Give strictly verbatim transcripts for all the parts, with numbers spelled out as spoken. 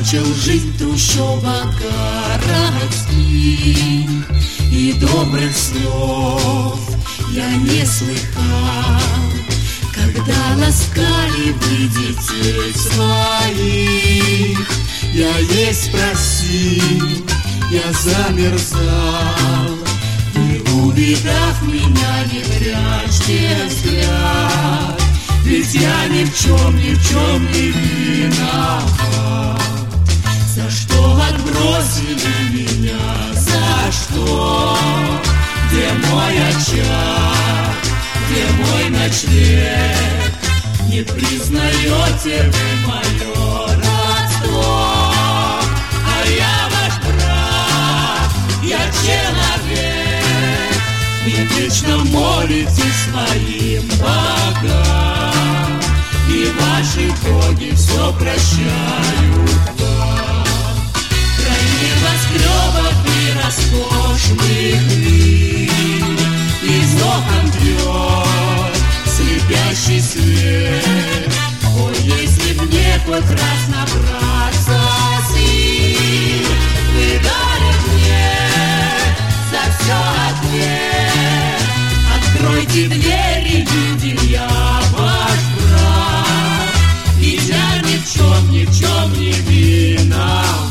Начал жить в трущобах городских, и добрых слов я не слыхал, когда ласкали вы детей своих. Я есть просил, я замерзал, вы, увидав меня, не прячьте взгляд, ведь я ни в чем, ни в чем не виноват. За что отбросили меня, за что? Где мой очаг, где мой ночлег? Не признаете вы мое родство, а я ваш брат, я человек. Вы вечно молитесь своим богам, и ваши боги все прощают вам. Край небоскребов и роскошных вин, и вздохом бьет слепящий свет. О, если б мне хоть раз набраться сил, вы дали мне за все ответ. Откройте двери, люди, я ваш брат, ведь я ни в чем, ни в чем не виноват.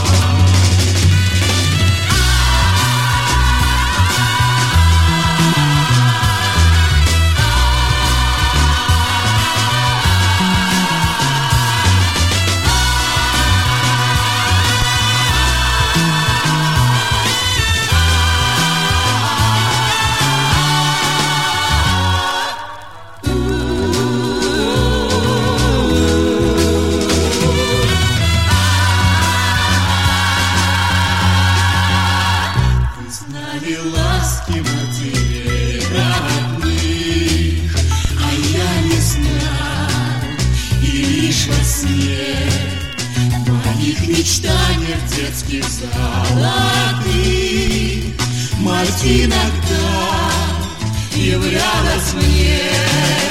Ласки матерей родных, а я не знал, и лишь во сне в моих мечтаниях детских золотых мать иногда являлась мне.